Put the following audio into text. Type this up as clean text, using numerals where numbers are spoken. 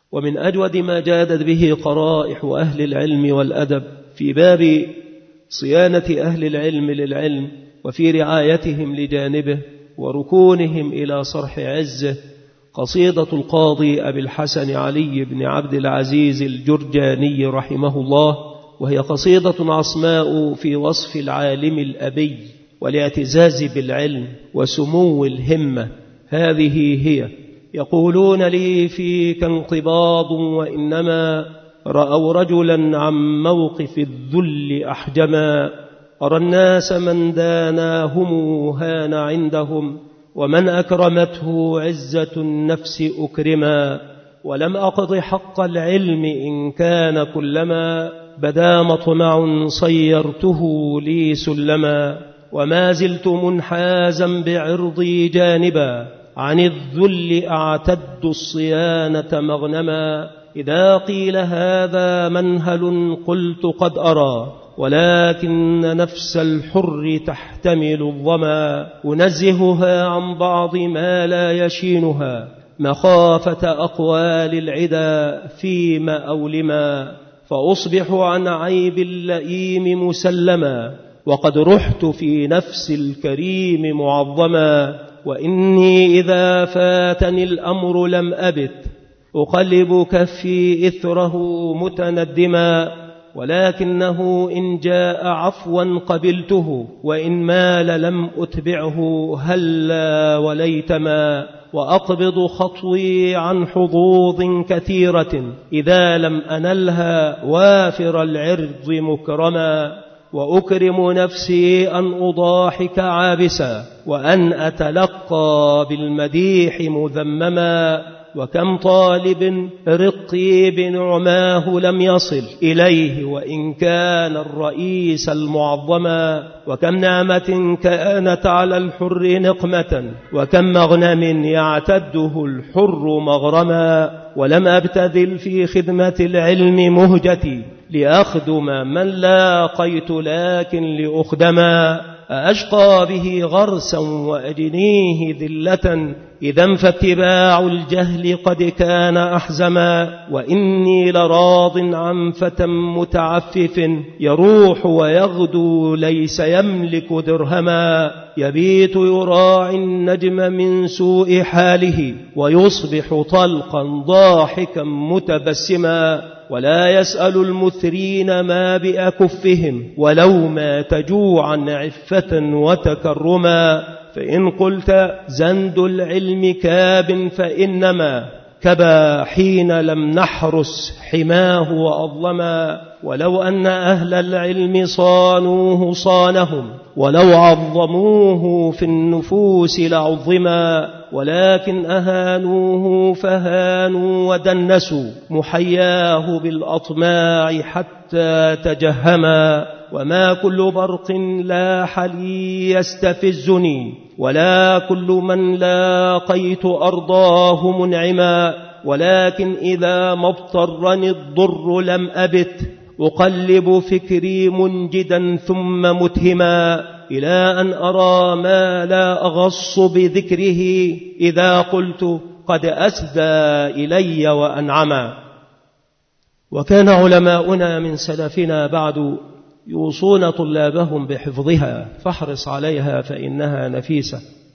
ومن أجود ما جادت به قرائح أهل العلم والأدب في باب صيانة أهل العلم للعلم وفي رعايتهم لجانبه وركونهم إلى صرح عزه قصيدة القاضي أبي الحسن علي بن عبد العزيز الجرجاني رحمه الله، وهي قصيدة عصماء في وصف العالم الأبي والاعتزاز بالعلم وسمو الهمة. هذه هي: يقولون لي فيك انقباض وإنما رأوا رجلا عن موقف الذل أحجما، أرى الناس من داناهم هان عندهم ومن أكرمته عزة النفس أكرما، ولم أقض حق العلم إن كان كلما بدا مطمع صيرته لي سلما، وما زلت منحازا بعرضي جانبا عن الذل أعتد الصيانة مغنما، إذا قيل هذا منهل قلت قد أرى ولكن نفس الحر تحتمل الظما، أنزهها عن بعض ما لا يشينها مخافة أقوال العدا فيما أولما، فأصبح عن عيب اللئيم مسلما وقد رحت في نفس الكريم معظما، وإني إذا فاتني الأمر لم أبت أقلب كفي إثره متندما، ولكنه إن جاء عفوا قبلته وإن مال لم أتبعه هلا وليتما، وأقبض خطوي عن حظوظ كثيرة إذا لم أنلها وافر العرض مكرما، وأكرم نفسي أن أضاحك عابسا وأن أتلقى بالمديح مذمما، وكم طالب رقي بنعماه لم يصل إليه وإن كان الرئيس المعظما، وكم نعمة كانت على الحر نقمة وكم مغنم يعتده الحر مغرما، ولم أبتذل في خدمة العلم مهجتي لأخدم من لاقيت لكن لأخدما، أشقى به غرسا وأجنيه ذلة إذا فاتباع الجهل قد كان أحزما، وإني لراض عن فتى متعفف يروح ويغدو ليس يملك درهما، يبيت يراعي النجم من سوء حاله ويصبح طلقا ضاحكا متبسما، ولا يسأل المثرين ما بأكفهم ولو مات جوعا عفة وتكرما، فإن قلت زند العلم كاب فإنما كبا حين لم نحرس حماه وأظلما، ولو أن أهل العلم صانوه صانهم ولو عظموه في النفوس لعظما، ولكن أهانوه فهانوا ودنسوا محياه بالأطماع حتى تجهما، وما كل برق لاح لي يستفزني ولا كل من لاقيت أرضاه منعما، ولكن إذا ما اضطرني الضر لم أبت أقلب فكري منجدا ثم متهما، إلى أن أرى ما لا أغص بذكره إذا قلت قد أسدى إلي وأنعما. وكان علماؤنا من سلفنا بعد يوصون طلابهم بحفظها، فاحرص عليها فإنها نفيسة،